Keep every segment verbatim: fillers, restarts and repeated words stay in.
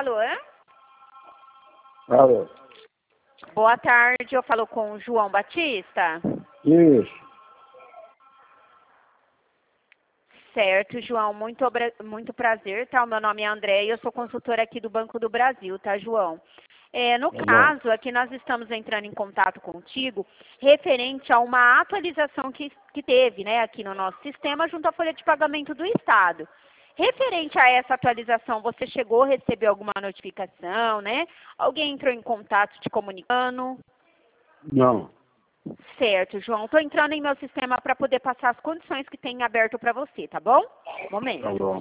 Alô? Alô? Boa tarde, eu falo com o João Batista. Isso. Certo, João, muito, muito prazer, tá? O meu nome é André e eu sou consultora aqui do Banco do Brasil, tá, João? É, no Tá caso, aqui nós estamos entrando em contato contigo referente a uma atualização que, que teve, né, aqui no nosso sistema junto à folha de pagamento do Estado. Referente a essa atualização, você chegou a receber alguma notificação, né? Alguém entrou em contato te comunicando? Não. Certo, João. Estou entrando em meu sistema para poder passar as condições que tem aberto para você, tá bom? Momento. Tá bom.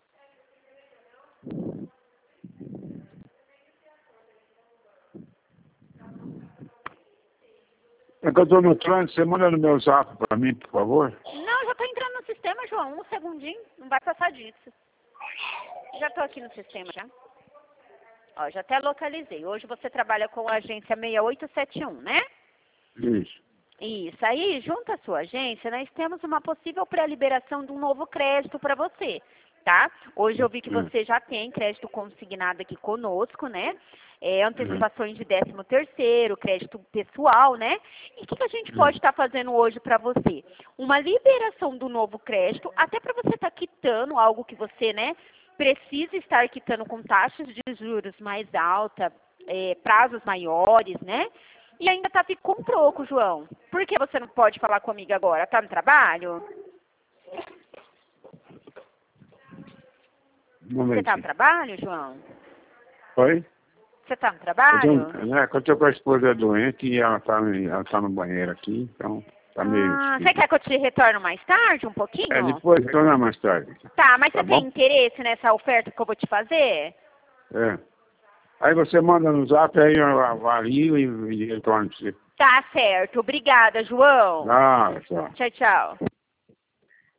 É que eu tô no trânsito, você manda no meu zap pra mim, por favor? Não, já estou entrando no sistema, João. Um segundinho, não vai passar disso. Já estou aqui no sistema, já. Ó, já até localizei. Hoje você trabalha com a agência seis oito sete um, né? Isso. Isso. Aí, junto à sua agência, nós temos uma possível pré-liberação de um novo crédito para você, tá? Hoje eu vi que você já tem crédito consignado aqui conosco, né? É, antecipações de décimo terceiro, crédito pessoal, né? E o que, que a gente pode estar fazendo hoje para você? Uma liberação do novo crédito, até para você estar quitando algo que você, né, precisa estar quitando com taxas de juros mais altas, é, prazos maiores, né? E ainda tá com troco, João. Por que você não pode falar comigo agora? Tá no trabalho? Um Você tá no trabalho, João? Oi? Você tá no Eu trabalho? tenho, é, que eu tô com a esposa doente e ela tá, ela tá no banheiro aqui, então tá meio Ah, difícil. você quer que eu te retorne mais tarde, um pouquinho? É, depois, então não é mais tarde. Tá, mas Tá você bom? tem interesse nessa oferta que eu vou te fazer? É. Aí você manda no zap, aí eu avalio e, e retorno pra você. Tá certo. Obrigada, João. Ah, tchau. Tchau, tchau.